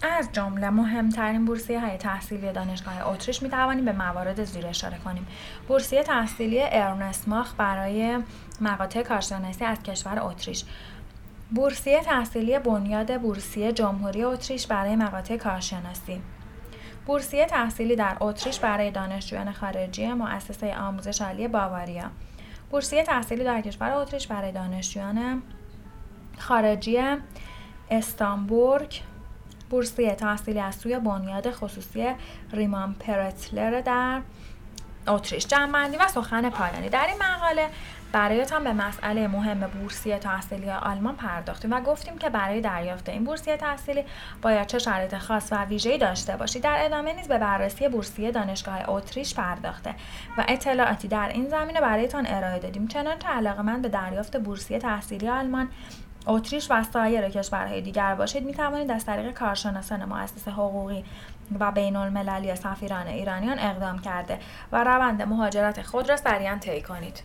از جمله مهمترین بورسیه‌های تحصیلی دانشگاه اتریش می‌توانیم به موارد زیر اشاره کنیم: بورسیه تحصیلی ارنست ماخ برای مقاطع کارشناسی از کشور اتریش، بورسیه تحصیلی بنیاد بورسیه جمهوری اتریش برای مقاطع کارشناسی، بورسیه تحصیلی در اتریش برای دانشجویان خارجی مؤسسه آموزش عالی باواریا، بورسیه تحصیلی در کشور اتریش برای دانشجویان خارجی استانبورگ، بورسیه تحصیلی از سوی بنیاد خصوصی ریمان پرتلر در اتریش. جمع‌بندی و سخن پایانی: در این مقاله برایتان به مسئله مهم بورسیه تحصیلی آلمان پرداختیم و گفتیم که برای دریافت این بورسیه تحصیلی باید چه شرایط خاص و ویژه‌ای داشته باشید. در ادامه نیز به بررسی بورسیه دانشگاه اتریش پرداخته و اطلاعاتی در این زمینه برایتان ارائه دادیم. چنانچه علاقه‌مند به دریافت بورسیه تحصیلی آلمان، اتریش و سایر کشورهای دیگر باشید، می توانید از طریق کارشناسان مؤسسه حقوقی و بین المللی سفیران ایرانیان اقدام کرده و روند مهاجرت خود را سریعا طی کنید.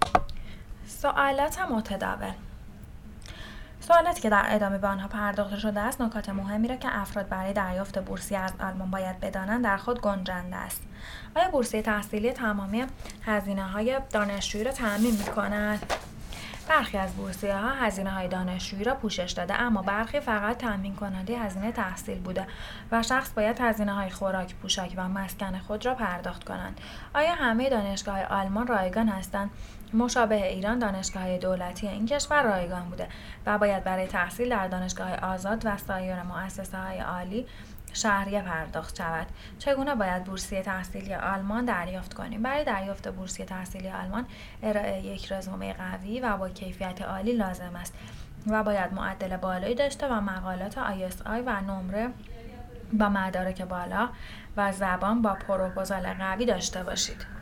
سوالات متداول: سوالاتی که در ادامه به آنها پرداخته شده است نکات مهمی را که افراد برای دریافت بورسیه از آلمان باید بدانند در خود گنجانده است. آیا بورسیه تحصیلی تمامی هزینه‌های دانشجویی را تأمین می‌کند؟ برخی از بورسیه‌ها هزینه‌های دانشجویی را پوشش داده، اما برخی فقط تأمین کننده هزینه تحصیل بوده و شخص باید هزینه‌های خوراک، پوشاک و مسکن خود را پرداخت کنند. آیا همه دانشگاه‌های آلمان رایگان هستند؟ مشابه ایران، دانشگاه‌های دولتی این کشور رایگان بوده و باید برای تحصیل در دانشگاه‌های آزاد و سایر مؤسسه‌های عالی شهریه پرداخت شود. چگونه باید بورسیه تحصیلی آلمان دریافت کنیم؟ برای دریافت بورسیه تحصیلی آلمان ارائه یک رزومه قوی و با کیفیت عالی لازم است و باید معدل بالایی داشته و مقالات ISI و نمره با مدارک بالا و زبان با پروپوزال قوی داشته باشید.